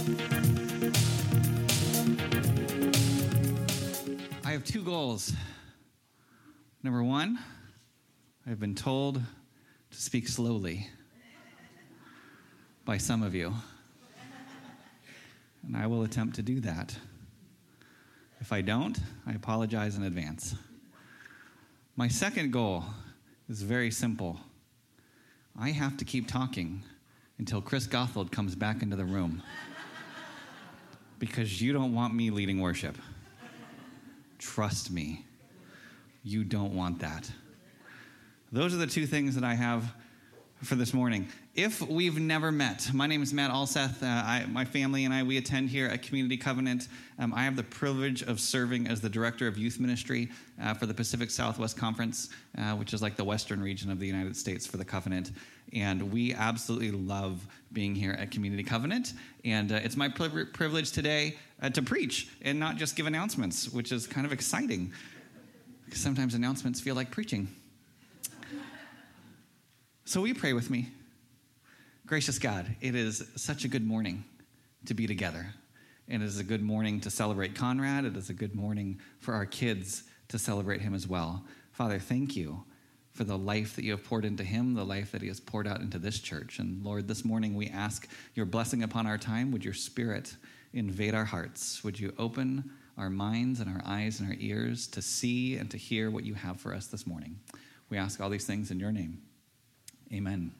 I have two goals. Number one, I've been told to speak slowly by some of you, and I will attempt to do that. If I don't, I apologize in advance. My second goal is very simple. I have to keep talking until Chris Gothold comes back into the room, because you don't want me leading worship. Trust me, you don't want that. Those are the two things that I have for this morning. If we've never met, my name is Matt Alseth. My family and I, we attend here at Community Covenant. I have the privilege of serving as the director of youth ministry for the Pacific Southwest Conference, which is like the western region of the United States for the Covenant. And we absolutely love being here at Community Covenant. And it's my privilege today to preach and not just give announcements, which is kind of exciting, because sometimes announcements feel like preaching. So will you pray with me? Gracious God, it is such a good morning to be together. And it is a good morning to celebrate Conrad. It is a good morning for our kids to celebrate him as well. Father, thank you for the life that you have poured into him, the life that he has poured out into this church. And Lord, this morning we ask your blessing upon our time. Would your Spirit invade our hearts? Would you open our minds and our eyes and our ears to see and to hear what you have for us this morning? We ask all these things in your name. Amen.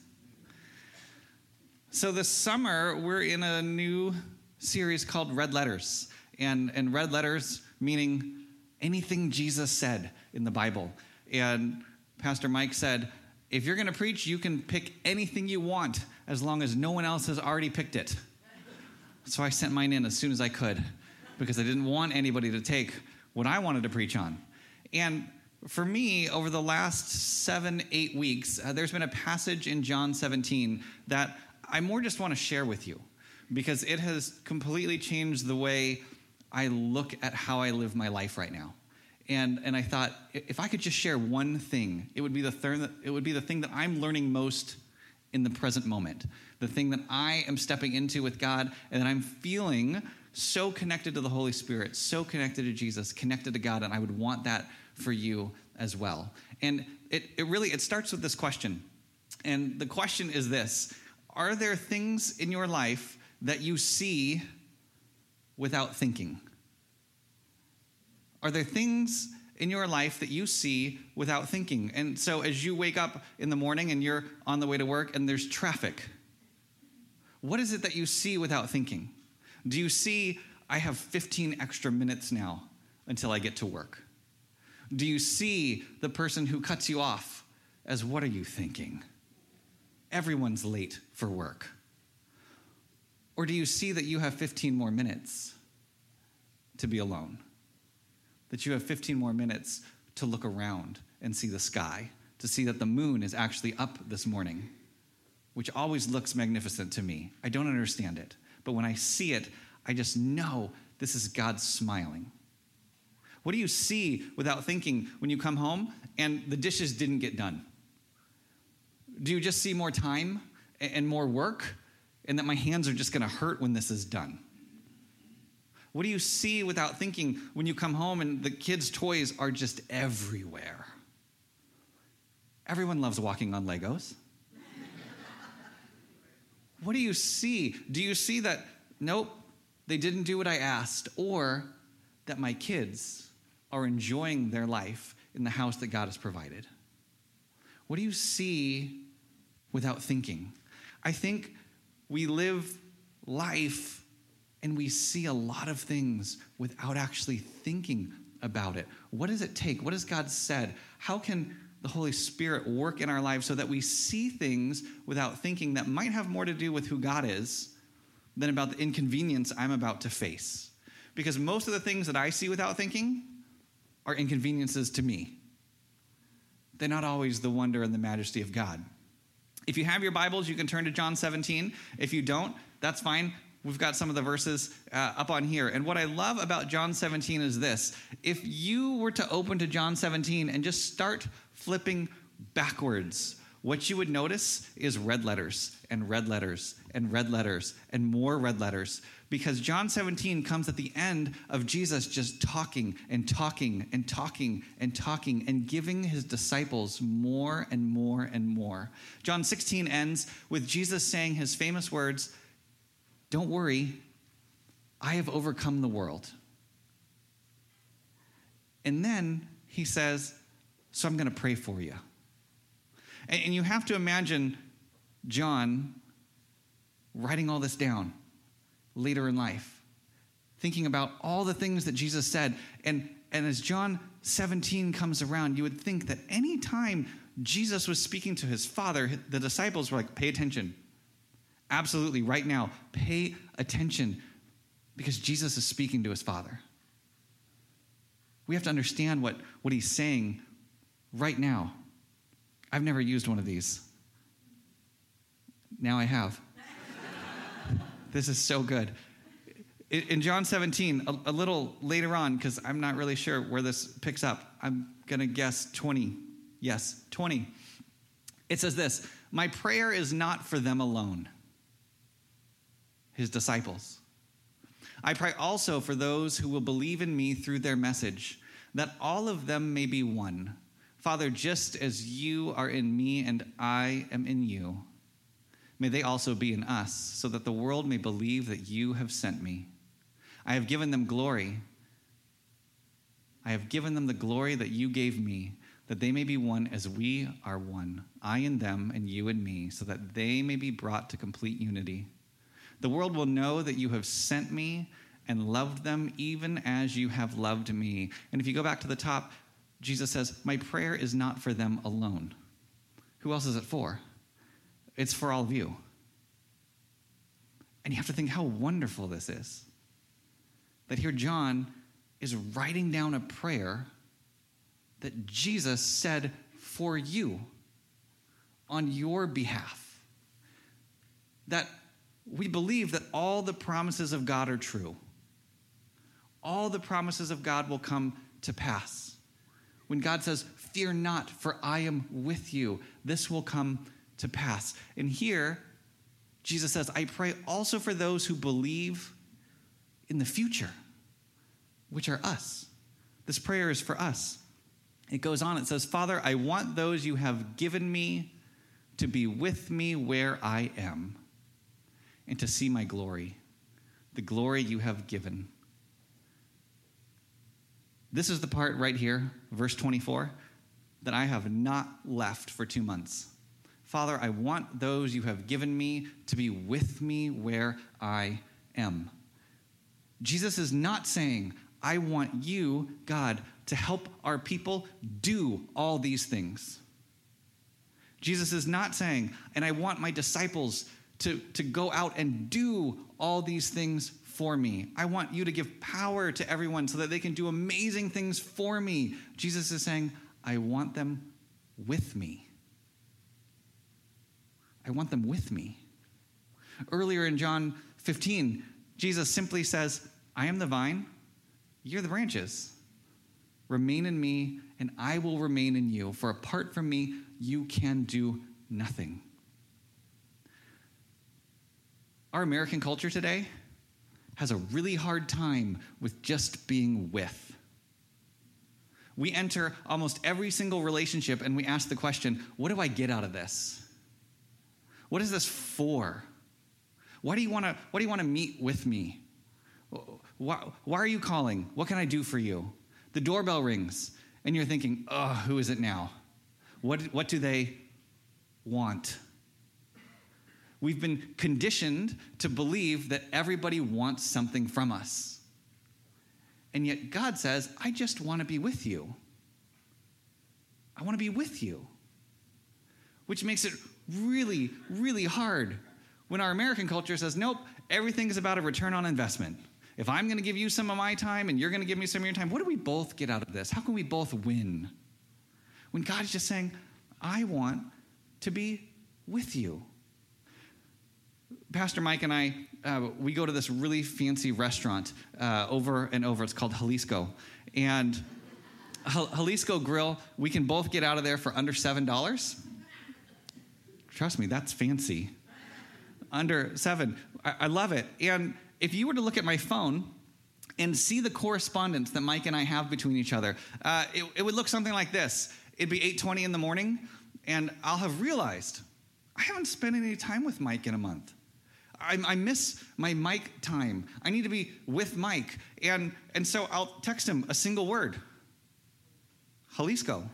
So this summer, we're in a new series called Red Letters. And red letters meaning anything Jesus said in the Bible. And Pastor Mike said, if you're going to preach, you can pick anything you want as long as no one else has already picked it. So I sent mine in as soon as I could, because I didn't want anybody to take what I wanted to preach on. And for me, over the last 7-8 weeks, there's been a passage in John 17 that I more just want to share with you, because it has completely changed the way I look at how I live my life right now. And I thought, if I could just share one thing, it would be the thing that I'm learning most in the present moment, the thing that I am stepping into with God, and that I'm feeling so connected to the Holy Spirit, so connected to Jesus, connected to God, and I would want that for you as well. And it starts with this question. And the question is this: are there things in your life that you see without thinking? Are there things in your life that you see without thinking? And so as you wake up in the morning and you're on the way to work and there's traffic, what is it that you see without thinking? Do you see, I have 15 extra minutes now until I get to work? Do you see the person who cuts you off as, what are you thinking? Everyone's late for work. Or do you see that you have 15 more minutes to be alone? That you have 15 more minutes to look around and see the sky, to see that the moon is actually up this morning, which always looks magnificent to me. I don't understand it, but when I see it, I just know this is God smiling. What do you see without thinking when you come home and the dishes didn't get done? Do you just see more time and more work, and that my hands are just going to hurt when this is done? What do you see without thinking when you come home and the kids' toys are just everywhere? Everyone loves walking on Legos. What do you see? Do you see that, nope, they didn't do what I asked, or that my kids are enjoying their life in the house that God has provided? What do you see without thinking? I think we live life and we see a lot of things without actually thinking about it. What does it take? What has God said? How can the Holy Spirit work in our lives so that we see things without thinking that might have more to do with who God is than about the inconvenience I'm about to face? Because most of the things that I see without thinking are inconveniences to me. They're not always the wonder and the majesty of God. If you have your Bibles, you can turn to John 17. If you don't, that's fine. We've got some of the verses up on here. And what I love about John 17 is this. If you were to open to John 17 and just start flipping backwards, what you would notice is red letters and red letters and red letters and more red letters, because John 17 comes at the end of Jesus just talking and talking and talking and talking and giving his disciples more and more and more. John 16 ends with Jesus saying his famous words, "Don't worry, I have overcome the world." And then he says, "So I'm going to pray for you." And you have to imagine John writing all this down later in life, thinking about all the things that Jesus said. And as John 17 comes around, you would think that any time Jesus was speaking to his Father, the disciples were like, "Pay attention. Absolutely, right now, pay attention," because Jesus is speaking to his Father. We have to understand what he's saying right now. I've never used one of these. Now I have. This is so good. In John 17, a little later on, because I'm not really sure where this picks up, I'm going to guess 20. Yes, 20. It says this, "My prayer is not for them alone," his disciples. "I pray also for those who will believe in me through their message, that all of them may be one. Father, just as you are in me and I am in you, may they also be in us, so that the world may believe that you have sent me. I have given them glory. I have given them the glory that you gave me, that they may be one as we are one, I and them and you and me, so that they may be brought to complete unity. The world will know that you have sent me and loved them even as you have loved me." And if you go back to the top, Jesus says, "My prayer is not for them alone." Who else is it for? It's for all of you. And you have to think how wonderful this is. That here John is writing down a prayer that Jesus said for you, on your behalf. That we believe that all the promises of God are true. All the promises of God will come to pass. When God says, "Fear not, for I am with you," this will come to pass. And here, Jesus says, "I pray also for those who believe in the future," which are us. This prayer is for us. It goes on, it says, "Father, I want those you have given me to be with me where I am, and to see my glory, the glory you have given." This is the part right here, verse 24, that I have not left for 2 months. "Father, I want those you have given me to be with me where I am." Jesus is not saying, "I want you, God, to help our people do all these things." Jesus is not saying, "And I want my disciples to go out and do all these things for me. I want you to give power to everyone so that they can do amazing things for me." Jesus is saying, "I want them with me. I want them with me." Earlier in John 15, Jesus simply says, "I am the vine, you're the branches. Remain in me, and I will remain in you. For apart from me, you can do nothing." Our American culture today has a really hard time with just being with. We enter almost every single relationship and we ask the question, what do I get out of this? What is this for? Why do you want to meet with me? Why are you calling? What can I do for you? The doorbell rings and you're thinking, oh, who is it now? What do they want? We've been conditioned to believe that everybody wants something from us. And yet God says, I just want to be with you. I want to be with you. Which makes it really, really hard when our American culture says, nope, everything is about a return on investment. If I'm going to give you some of my time and you're going to give me some of your time, what do we both get out of this? How can we both win? When God is just saying, I want to be with you. Pastor Mike and I, we go to this really fancy restaurant over and over. It's called Jalisco. And Jalisco Grill, we can both get out of there for under $7. Trust me, that's fancy. Under 7. I love it. And if you were to look at my phone and see the correspondence that Mike and I have between each other, it would look something like this. It'd be 8:20 in the morning, and I'll have realized I haven't spent any time with Mike in a month. I miss my Mike time. I need to be with Mike. And so I'll text him a single word. Jalisco.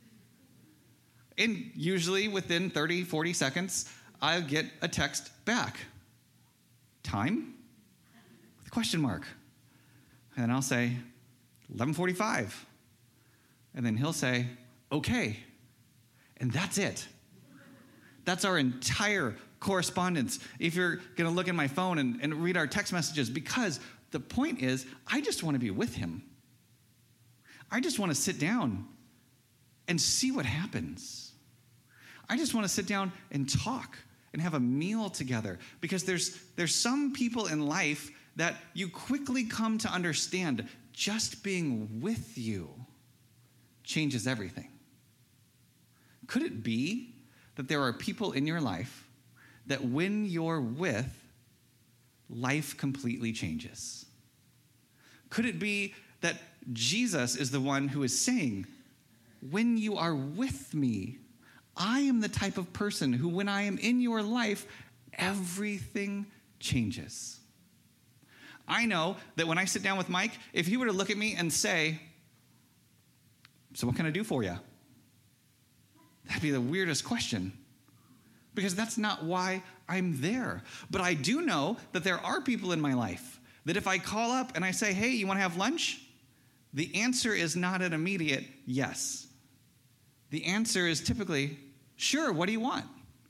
And usually within 30, 40 seconds, I'll get a text back. Time? With a question mark. And I'll say, 11:45. And then he'll say, okay. And that's it. That's our entire correspondence. If you're going to look at my phone and read our text messages, because the point is, I just want to be with him. I just want to sit down and see what happens. I just want to sit down and talk and have a meal together, because there's some people in life that you quickly come to understand just being with you changes everything. Could it be that there are people in your life that when you're with, life completely changes? Could it be that Jesus is the one who is saying, when you are with me, I am the type of person who, when I am in your life, everything changes. I know that when I sit down with Mike, if he were to look at me and say, so what can I do for you? That'd be the weirdest question, because that's not why I'm there. But I do know that there are people in my life that if I call up and I say, hey, you want to have lunch? The answer is not an immediate yes. The answer is typically, sure, what do you want?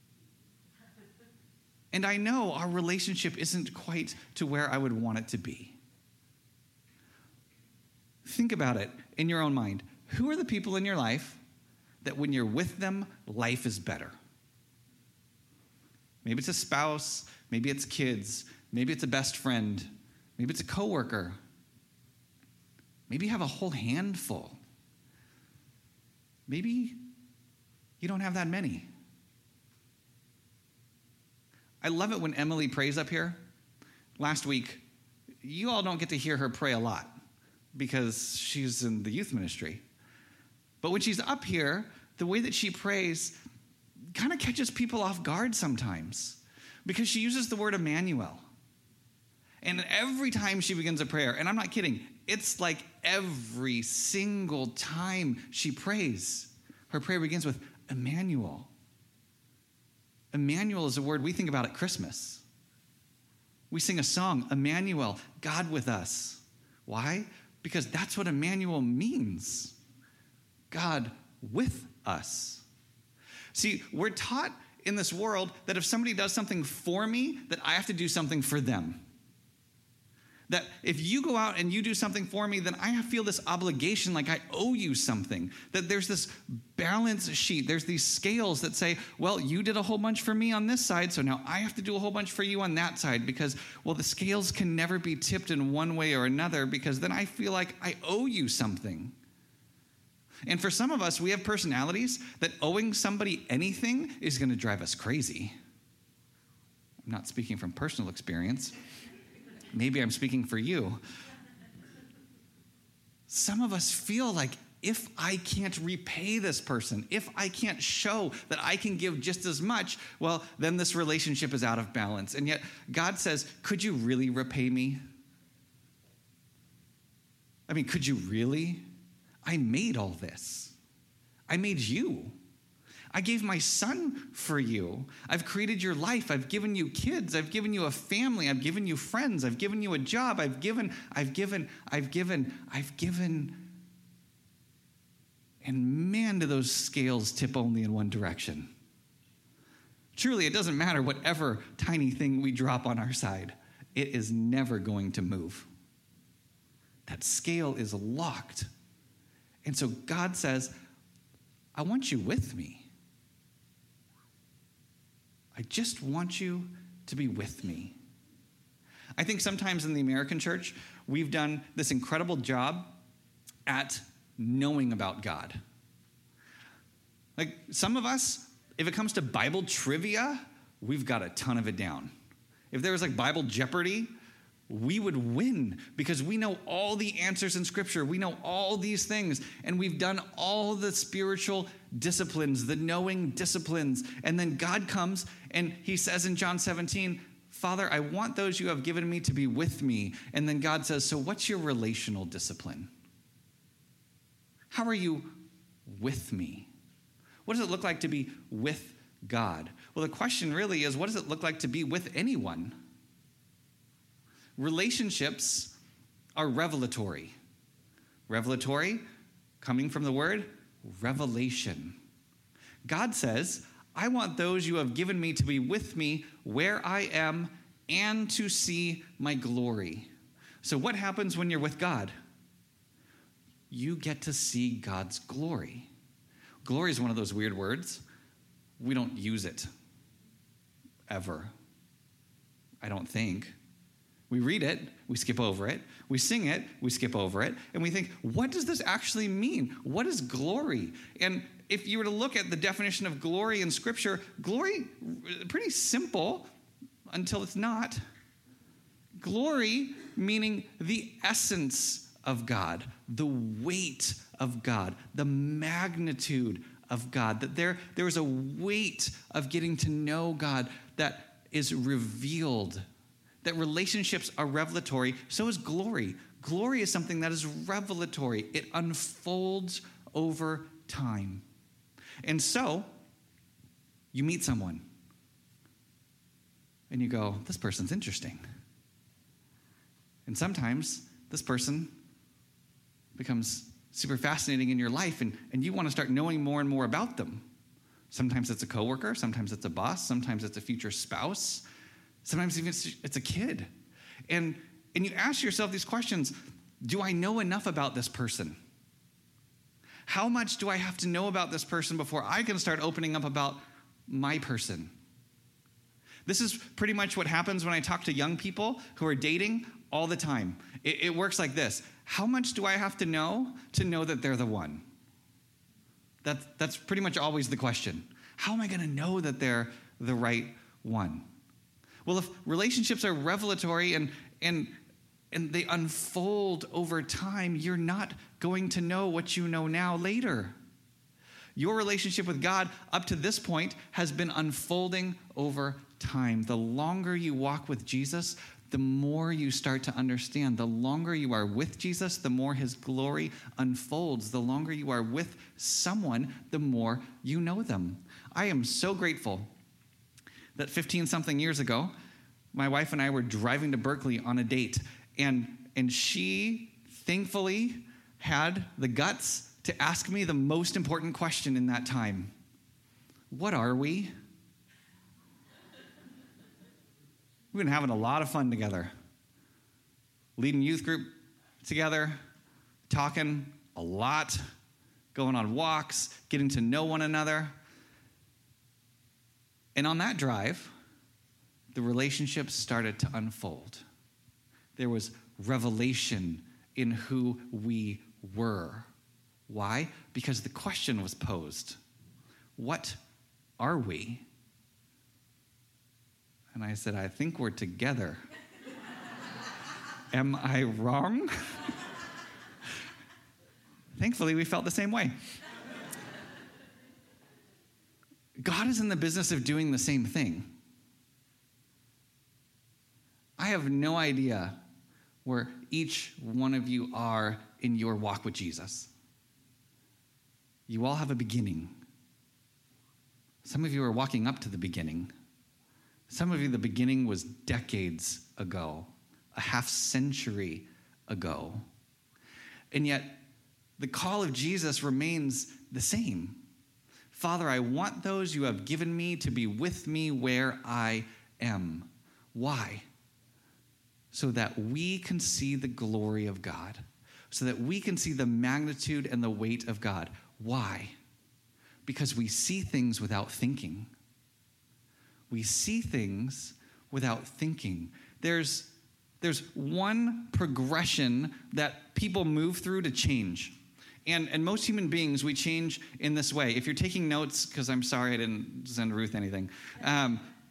And I know our relationship isn't quite to where I would want it to be. Think about it in your own mind. Who are the people in your life that when you're with them, life is better? Maybe it's a spouse, maybe it's kids, maybe it's a best friend, maybe it's a coworker. Maybe you have a whole handful. Maybe you don't have that many. I love it when Emily prays up here. Last week, you all don't get to hear her pray a lot because she's in the youth ministry. But when she's up here, the way that she prays kind of catches people off guard sometimes, because she uses the word Emmanuel. And every time she begins a prayer, and I'm not kidding, it's like every single time she prays, her prayer begins with Emmanuel. Emmanuel is a word we think about at Christmas. We sing a song, Emmanuel, God with us. Why? Because that's what Emmanuel means. God with us. See, we're taught in this world that if somebody does something for me, that I have to do something for them. That if you go out and you do something for me, then I feel this obligation like I owe you something. That there's this balance sheet. There's these scales that say, well, you did a whole bunch for me on this side, so now I have to do a whole bunch for you on that side, because, well, the scales can never be tipped in one way or another, because then I feel like I owe you something. And for some of us, we have personalities that owing somebody anything is going to drive us crazy. I'm not speaking from personal experience. Maybe I'm speaking for you. Some of us feel like if I can't repay this person, if I can't show that I can give just as much, well, then this relationship is out of balance. And yet God says, could you really repay me? I mean, could you really? I made all this. I made you. I gave my son for you. I've created your life. I've given you kids. I've given you a family. I've given you friends. I've given you a job. I've given. And man, do those scales tip only in one direction. Truly, it doesn't matter whatever tiny thing we drop on our side. It is never going to move. That scale is locked. And so God says, I want you with me. I just want you to be with me. I think sometimes in the American church, we've done this incredible job at knowing about God. Like some of us, if it comes to Bible trivia, we've got a ton of it down. If there was like Bible Jeopardy, we would win because we know all the answers in Scripture. We know all these things, and we've done all the spiritual disciplines, the knowing disciplines. And then God comes and he says in John 17, Father, I want those you have given me to be with me. And then God says, so what's your relational discipline? How are you with me? What does it look like to be with God? Well, the question really is, what does it look like to be with anyone? Relationships are revelatory. Revelatory, coming from the word revelation. God says, I want those you have given me to be with me where I am and to see my glory. So what happens when you're with God? You get to see God's glory. Glory is one of those weird words. We don't use it ever, I don't think. We read it, we skip over it. We sing it, we skip over it. And we think, what does this actually mean? What is glory? And if you were to look at the definition of glory in Scripture, glory, pretty simple until it's not. Glory meaning the essence of God, the weight of God, the magnitude of God. That there is a weight of getting to know God that is revealed. That relationships are revelatory, so is glory. Glory is something that is revelatory. It unfolds over time. And so, you meet someone, and you go, this person's interesting. And sometimes, this person becomes super fascinating in your life, and you want to start knowing more and more about them. Sometimes it's a coworker, sometimes it's a boss, sometimes it's a future spouse. Sometimes even it's a kid. And you ask yourself these questions. Do I know enough about this person? How much do I have to know about this person before I can start opening up about my person? This is pretty much what happens when I talk to young people who are dating all the time. It works like this. How much do I have to know that they're the one? That's pretty much always the question. How am I going to know that they're the right one? Well, if relationships are revelatory and they unfold over time, you're not going to know what you know now later. Your relationship with God up to this point has been unfolding over time. The longer you walk with Jesus, the more you start to understand. The longer you are with Jesus, the more his glory unfolds. The longer you are with someone, the more you know them. I am so grateful that 15-something years ago, my wife and I were driving to Berkeley on a date, and she thankfully had the guts to ask me the most important question in that time. What are we? We've been having a lot of fun together. Leading youth group together, talking a lot, going on walks, getting to know one another. And on that drive, the relationship started to unfold. There was revelation in who we were. Why? Because the question was posed. What are we? And I said, I think we're together. Am I wrong? Thankfully, we felt the same way. God is in the business of doing the same thing. I have no idea where each one of you are in your walk with Jesus. You all have a beginning. Some of you are walking up to the beginning. Some of you, the beginning was decades ago, a half century ago. And yet, the call of Jesus remains the same. Father, I want those you have given me to be with me where I am. Why? So that we can see the glory of God. So that we can see the magnitude and the weight of God. Why? Because we see things without thinking. We see things without thinking. There's one progression that people move through to change. And most human beings, we change in this way. If you're taking notes, because I'm sorry I didn't send Ruth anything.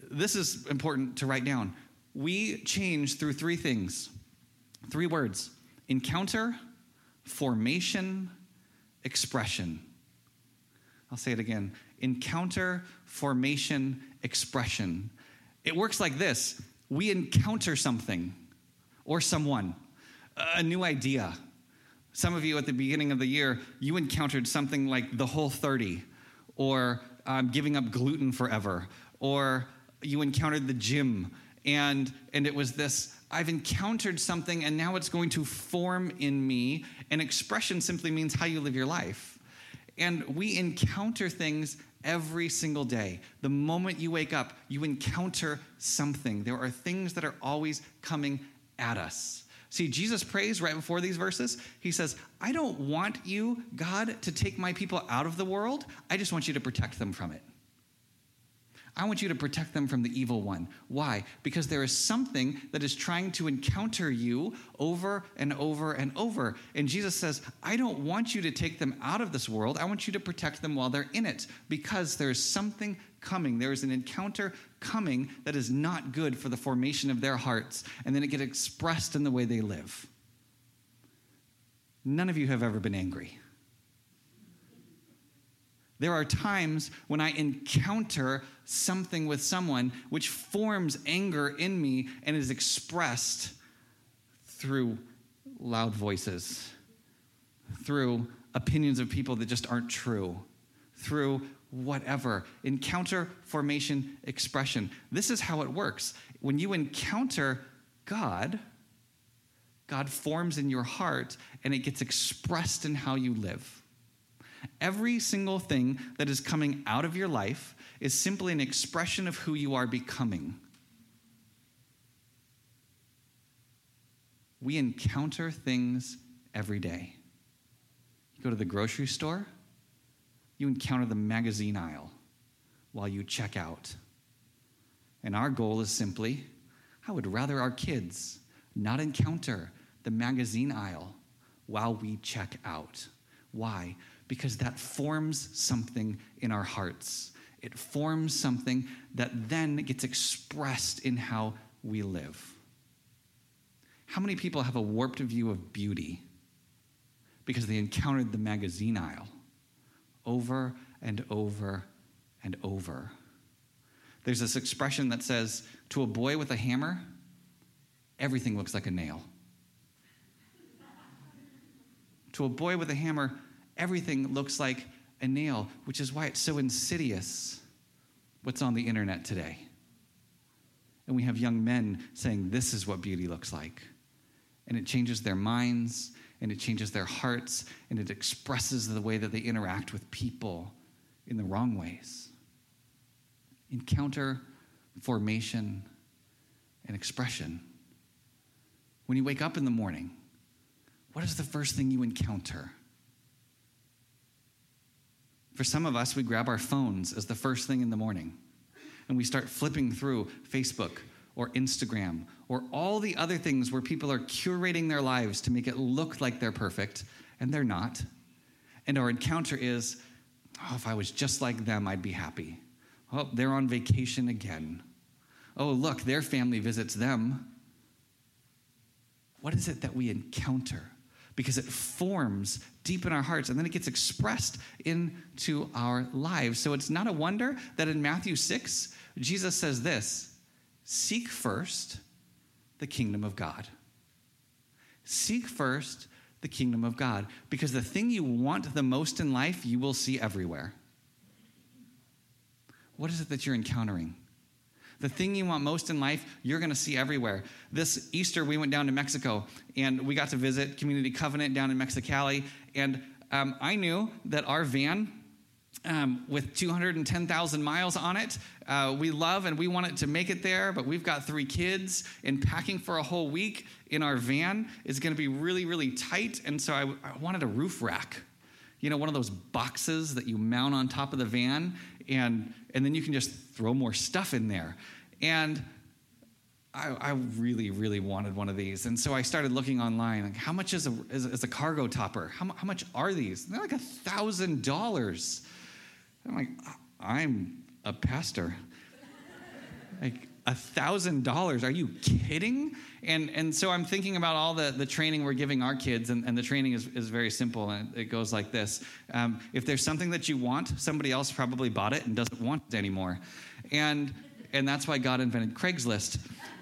this is important to write down. We change through three things, three words: encounter, formation, expression. I'll say it again. Encounter, formation, expression. It works like this. We encounter something or someone, a new idea. Some of you at the beginning of the year, you encountered something like the Whole30, or giving up gluten forever, or you encountered the gym, and it was this, I've encountered something and now it's going to form in me. And expression simply means how you live your life. And we encounter things every single day. The moment you wake up, you encounter something. There are things that are always coming at us. See, Jesus prays right before these verses. He says, I don't want you, God, to take my people out of the world. I just want you to protect them from it. I want you to protect them from the evil one. Why? Because there is something that is trying to encounter you over and over and over. And Jesus says, I don't want you to take them out of this world. I want you to protect them while they're in it, because there's something coming. There is an encounter coming that is not good for the formation of their hearts. And then it gets expressed in the way they live. None of you have ever been angry. There are times when I encounter something with someone which forms anger in me and is expressed through loud voices, through opinions of people that just aren't true, through whatever. Encounter, formation, expression. This is how it works. When you encounter God, God forms in your heart and it gets expressed in how you live. Every single thing that is coming out of your life is simply an expression of who you are becoming. We encounter things every day. You go to the grocery store, you encounter the magazine aisle while you check out. And our goal is simply, I would rather our kids not encounter the magazine aisle while we check out. Why? Because that forms something in our hearts. It forms something that then gets expressed in how we live. How many people have a warped view of beauty because they encountered the magazine aisle over and over and over? There's this expression that says, to a boy with a hammer, everything looks like a nail. To a boy with a hammer, everything looks like a nail, which is why it's so insidious what's on the internet today. And we have young men saying, this is what beauty looks like. And it changes their minds, and it changes their hearts, and it expresses the way that they interact with people in the wrong ways. Encounter, formation, and expression. When you wake up in the morning, what is the first thing you encounter? For some of us, we grab our phones as the first thing in the morning, and we start flipping through Facebook or Instagram or all the other things where people are curating their lives to make it look like they're perfect, and they're not. And our encounter is, oh, if I was just like them, I'd be happy. Oh, they're on vacation again. Oh, look, their family visits them. What is it that we encounter? Because it forms deep in our hearts, and then it gets expressed into our lives. So it's not a wonder that in Matthew 6, Jesus says this, seek first the kingdom of God. Seek first the kingdom of God, because the thing you want the most in life, you will see everywhere. What is it that you're encountering? The thing you want most in life, you're going to see everywhere. This Easter, we went down to Mexico, and we got to visit Community Covenant down in Mexicali. And I knew that our van, with 210,000 miles on it, we love and we want it to make it there, but we've got 3 kids, and packing for a whole week in our van is going to be really, really tight. And so I wanted a roof rack. You know, one of those boxes that you mount on top of the van, and then you can just throw more stuff in there. And I really, really wanted one of these. And so I started looking online, like, how much is a cargo topper? How much are these? And they're like $1,000. I'm like, I'm a pastor. Like $1,000? Are you kidding? And so I'm thinking about all the training we're giving our kids, and the training is very simple, and it goes like this. If there's something that you want, somebody else probably bought it and doesn't want it anymore. And that's why God invented Craigslist.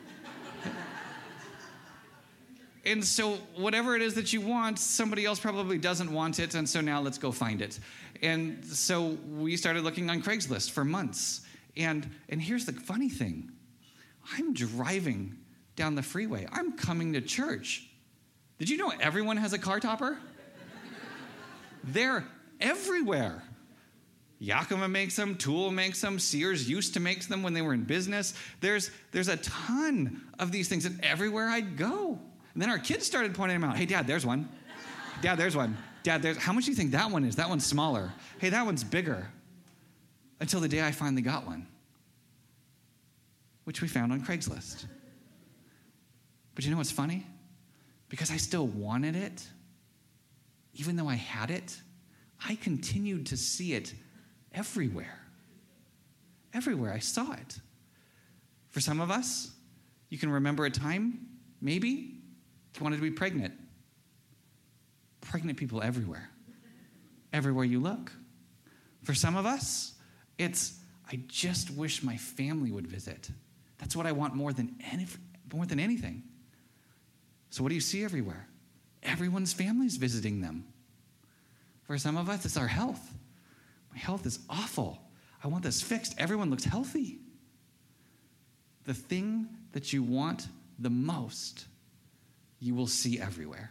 And so whatever it is that you want, somebody else probably doesn't want it, and so now let's go find it. And so we started looking on Craigslist for months. And here's the funny thing. I'm driving down the freeway. I'm coming to church. Did you know everyone has a car topper? They're everywhere. Yakima makes them, Tool makes them, Sears used to make them when they were in business. There's a ton of these things, and everywhere I go. And then our kids started pointing them out. Hey, Dad, there's one. Dad, there's one. Dad, how much do you think that one is? That one's smaller. Hey, that one's bigger. Until the day I finally got one, which we found on Craigslist. But you know what's funny? Because I still wanted it, even though I had it, I continued to see it everywhere. Everywhere I saw it. For some of us, you can remember a time, maybe, you wanted to be pregnant. Pregnant people everywhere. Everywhere you look. For some of us, it's, I just wish my family would visit. That's what I want more than anything. So what do you see everywhere? Everyone's family's visiting them. For some of us, it's our health. My health is awful. I want this fixed. Everyone looks healthy. The thing that you want the most, you will see everywhere.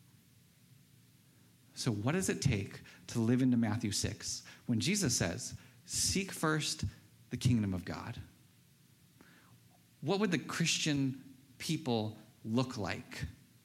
So what does it take to live into Matthew 6 when Jesus says, seek first the kingdom of God? What would the Christian people look like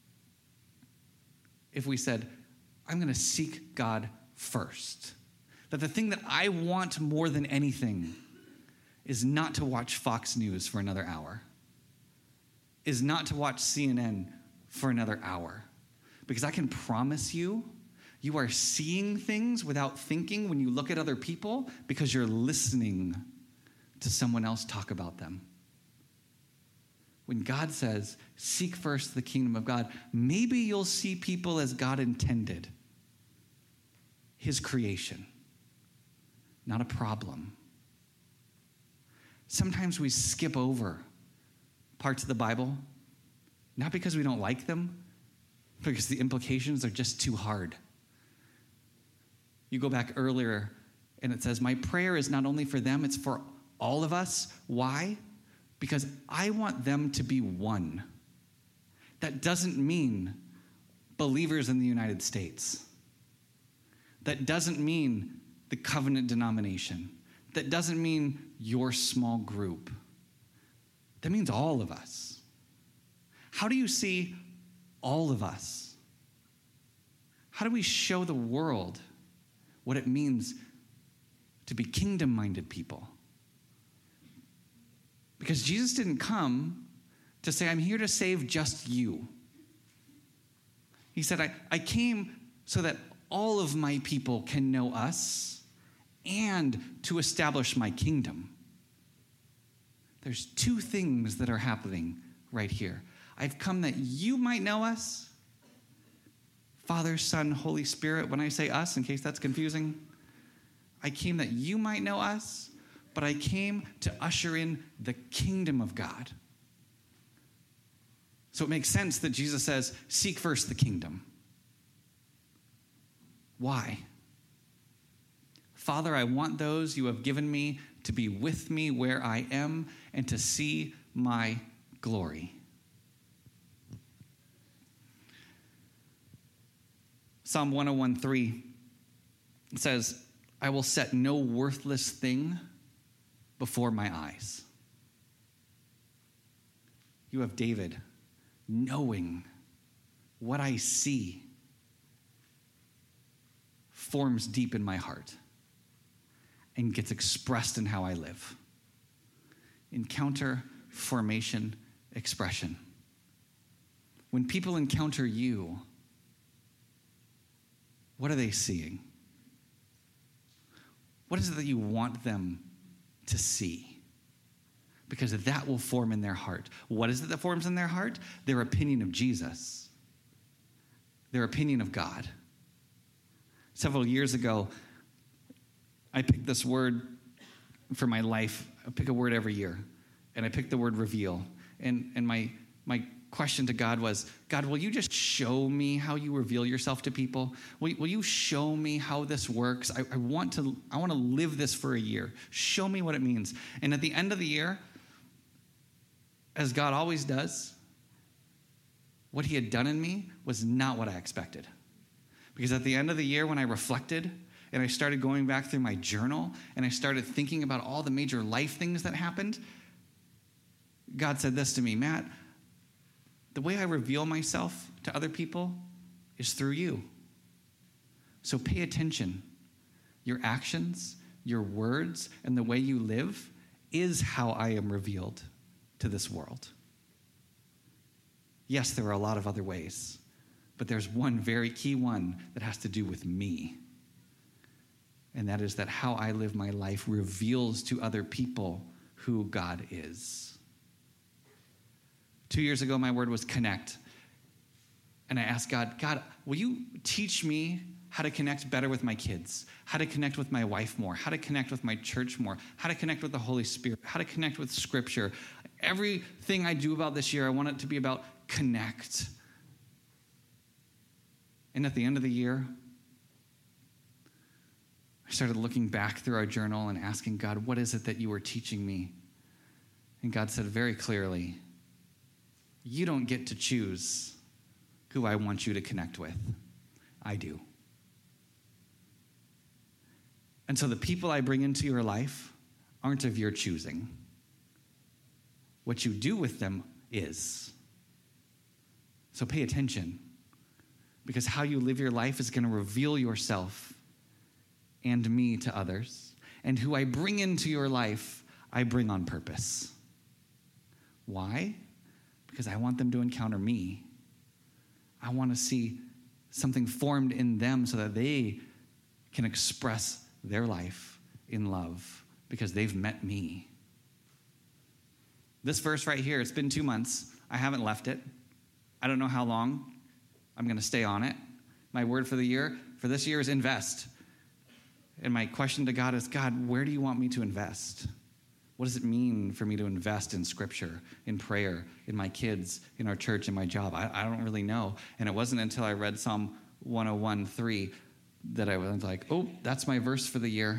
if we said, I'm going to seek God first? That the thing that I want more than anything is not to watch Fox News for another hour, is not to watch CNN for another hour. Because I can promise you, you are seeing things without thinking when you look at other people because you're listening to someone else talk about them. When God says, seek first the kingdom of God, maybe you'll see people as God intended. His creation, not a problem. Sometimes we skip over parts of the Bible, not because we don't like them, because the implications are just too hard. You go back earlier, and it says, my prayer is not only for them, it's for all of us. Why? Because I want them to be one. That doesn't mean believers in the United States. That doesn't mean the covenant denomination. That doesn't mean your small group. That means all of us. How do you see all of us? How do we show the world what it means to be kingdom-minded people? Because Jesus didn't come to say, I'm here to save just you. He said, I came so that all of my people can know us and to establish my kingdom. There's two things that are happening right here. I've come that you might know us. Father, Son, Holy Spirit. When I say us, in case that's confusing, I came that you might know us, but I came to usher in the kingdom of God. So it makes sense that Jesus says, seek first the kingdom. Why? Father, I want those you have given me to be with me where I am and to see my glory. Psalm 101:3 says, I will set no worthless thing before my eyes. You have David knowing what I see forms deep in my heart and gets expressed in how I live. Encounter, formation, expression. When people encounter you, what are they seeing? What is it that you want them to see? because that will form in their heart. What is it that forms in their heart? Their opinion of Jesus, their opinion of God. Several years ago, I picked this word for my life. I pick a word every year, and I picked the word reveal. And my question to God was, God, will you just show me how you reveal yourself to people? Will you show me how this works? I want to live this for a year. Show me what it means. And at the end of the year, as God always does, what he had done in me was not what I expected. Because at the end of the year, when I reflected and I started going back through my journal and I started thinking about all the major life things that happened, God said this to me, Matt, the way I reveal myself to other people is through you. So pay attention. Your actions, your words, and the way you live is how I am revealed to this world. Yes, there are a lot of other ways, but there's one very key one that has to do with me. And that is that how I live my life reveals to other people who God is. 2 years ago, my word was connect. And I asked God, will you teach me how to connect better with my kids, how to connect with my wife more, how to connect with my church more, how to connect with the Holy Spirit, how to connect with Scripture. Everything I do about this year, I want it to be about connect. And at the end of the year, I started looking back through our journal and asking God, what is it that you were teaching me? And God said very clearly, you don't get to choose who I want you to connect with. I do. And so the people I bring into your life aren't of your choosing. What you do with them is. So pay attention, because how you live your life is going to reveal yourself and me to others. And who I bring into your life, I bring on purpose. Why? Because I want them to encounter me. I want to see something formed in them so that they can express their life in love because they've met me. This verse right here, it's been 2 months. I haven't left it. I don't know how long. I'm going to stay on it. My word for this year is invest. And my question to God is, God, where do you want me to invest? What does it mean for me to invest in Scripture, in prayer, in my kids, in our church, in my job? I don't really know. And it wasn't until I read Psalm 101:3 that I was like, oh, that's my verse for the year.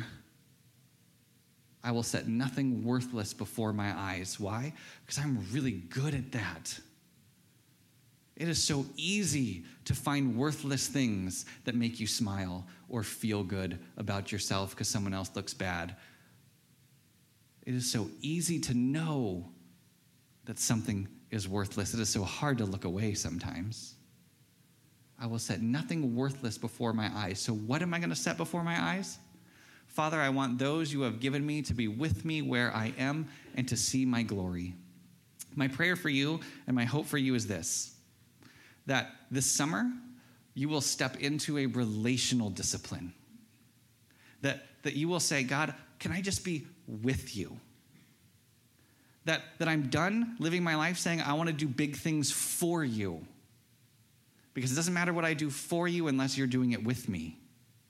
I will set nothing worthless before my eyes. Why? Because I'm really good at that. It is so easy to find worthless things that make you smile or feel good about yourself because someone else looks bad. It is so easy to know that something is worthless. It is so hard to look away sometimes. I will set nothing worthless before my eyes. So what am I going to set before my eyes? Father, I want those you have given me to be with me where I am and to see my glory. My prayer for you and my hope for you is this, that this summer you will step into a relational discipline. That you will say, God, can I just be with you? That I'm done living my life saying I want to do big things for you. Because it doesn't matter what I do for you unless you're doing it with me.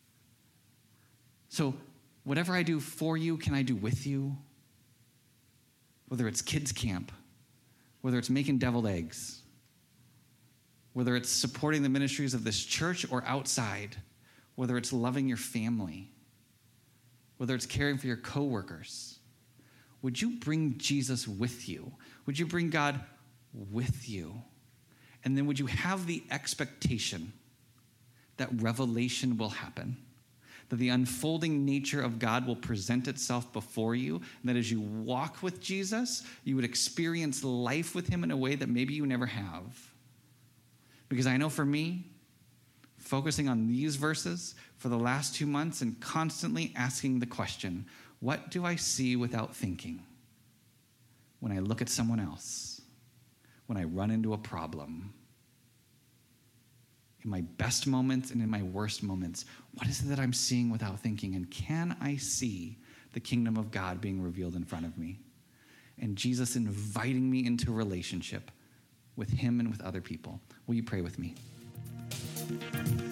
So whatever I do for you, can I do with you? Whether it's kids camp, whether it's making deviled eggs, whether it's supporting the ministries of this church or outside, whether it's loving your family, whether it's caring for your coworkers, would you bring Jesus with you? Would you bring God with you? And then would you have the expectation that revelation will happen, that the unfolding nature of God will present itself before you, and that as you walk with Jesus, you would experience life with him in a way that maybe you never have. Because I know for me, focusing on these verses for the last 2 months and constantly asking the question, what do I see without thinking? When I look at someone else, when I run into a problem, in my best moments and in my worst moments, what is it that I'm seeing without thinking? And can I see the kingdom of God being revealed in front of me? and Jesus inviting me into relationship with him and with other people. Will you pray with me?